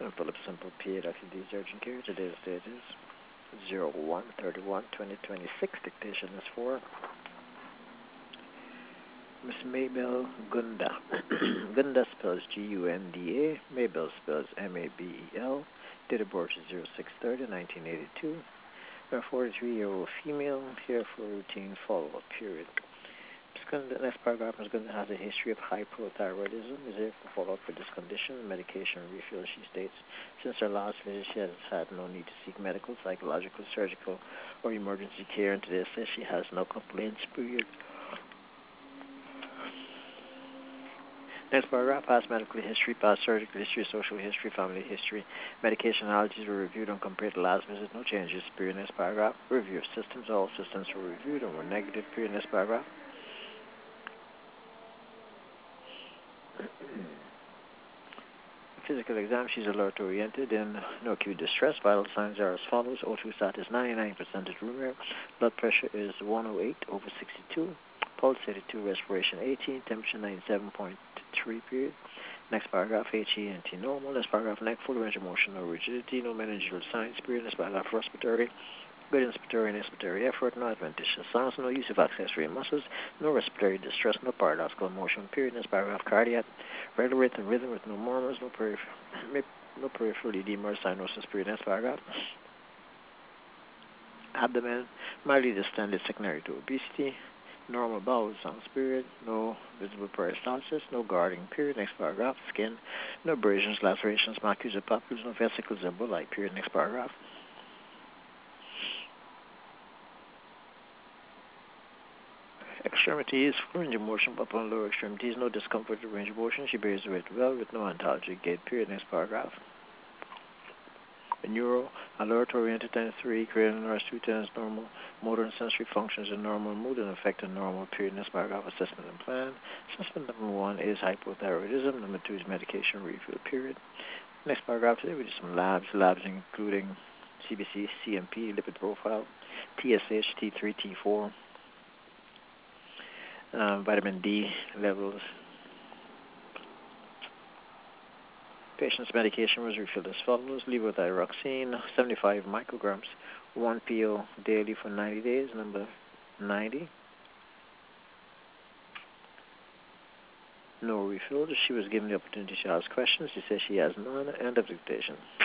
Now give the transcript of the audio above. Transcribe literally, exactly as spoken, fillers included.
Philip Simple P. Doctor D's Urgent Care. Today's date is zero one thirty-one twenty twenty-six. Dictation is for Miss Mabel Gunda. Gunda spells G U N D A. Mabel spells M A B E L. Date of birth is zero six thirty nineteen eighty-two. A forty-three-year-old female here for routine follow-up period. The next paragraph is going to have a history of hypothyroidism. Is here for follow-up for this condition. Medication refill, she states. Since her last visit, she has had no need to seek medical, psychological, surgical, or emergency care. And today says she has no complaints, period. Next paragraph, past medical history, past surgical history, social history, family history. Medication allergies were reviewed and compared to last visit. No changes, period. Next paragraph, review of systems. All systems were reviewed and were negative, period. Next paragraph. Physical exam, she's alert-oriented and no acute distress. Vital signs are as follows. O two stat is ninety-nine percent at room air. Blood pressure is one oh eight over sixty-two. Pulse eighty-two, respiration eighteen, temperature ninety-seven point three, period. Next paragraph, H E N T normal. Next paragraph, neck full range of motion, no rigidity, no meningeal signs, period. Next paragraph, respiratory. Good inspiratory and expiratory effort, no adventitious sounds, no use of accessory muscles, no respiratory distress, no paradoxical motion, period. Next paragraph, cardiac, regular rate and rhythm with no murmurs, no, peripher- no peripheral edema or cyanosis, period. Next paragraph, abdomen, mildly distended secondary to obesity, normal bowel sounds, period. No visible peristalsis, no guarding, period. Next paragraph, skin, no abrasions, lacerations, macules or papules, no vesicles or bulli, period. Next paragraph. Extremities, range of motion upper and lower extremities, no discomfort or range of motion. She bears weight well with no ontology gait, period. Next paragraph. A neuro, alert oriented times three, creating nurse two times normal, motor and sensory functions are normal, mood and affect are normal, period. Next paragraph, assessment and plan. Assessment number one is hypothyroidism, number two is medication refill, period. Next paragraph, today we do some labs, labs including C B C, C M P, lipid profile, T S H, T three, T four, uh, vitamin D levels. Patient's medication was refilled as follows. Levothyroxine, seventy-five micrograms, one pill daily for ninety days, number ninety. No refill. She was given the opportunity to ask questions. She says she has none. End of dictation.